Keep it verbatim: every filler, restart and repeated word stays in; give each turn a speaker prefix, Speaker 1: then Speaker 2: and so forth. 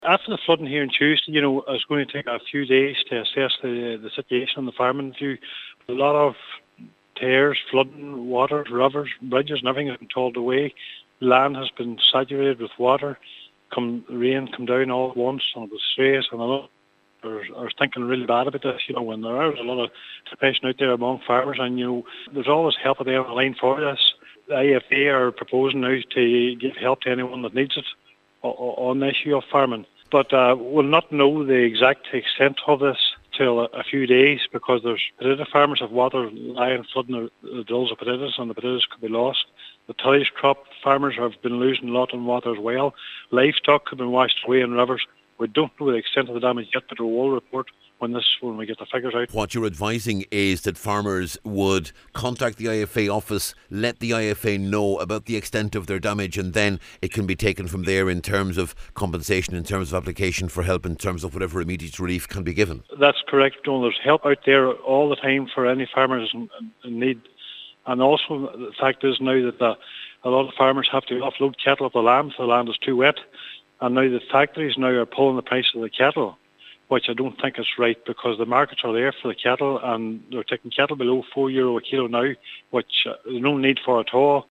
Speaker 1: After the flooding here on Tuesday, you know, it's going to take a few days to assess the, the situation on the farming view. A lot of tears, flooding, water, rivers, bridges and everything has been hauled away. Land has been saturated with water. Come rain, come down all at once, and it was serious. And a lot are, are thinking really bad about this, you know, when there is a lot of depression out there among farmers, and, you know, there's always help at the end of the line for this. The I F A are proposing now to give help to anyone that needs it on the issue of farming. But uh, we'll not know the exact extent of this till a, a few days, because there's potato farmers have water lying flooding the, the drills of potatoes, and the potatoes could be lost. The tillage crop farmers have been losing a lot in water as well. Livestock have been washed away in rivers. We don't know the extent of the damage yet, but we will report when this when we get the figures out.
Speaker 2: What you're advising is that farmers would contact the I F A office, let the I F A know about the extent of their damage, and then it can be taken from there in terms of compensation, in terms of application for help, in terms of whatever immediate relief can be given.
Speaker 1: That's correct, John. There's help out there all the time for any farmers in, in need. And also the fact is now that the, a lot of farmers have to offload cattle off the land if the land is too wet. And now the factories now are pulling the price of the cattle, which I don't think is right, because the markets are there for the cattle, and they're taking cattle below four euro a kilo now, which uh, there's no need for at all.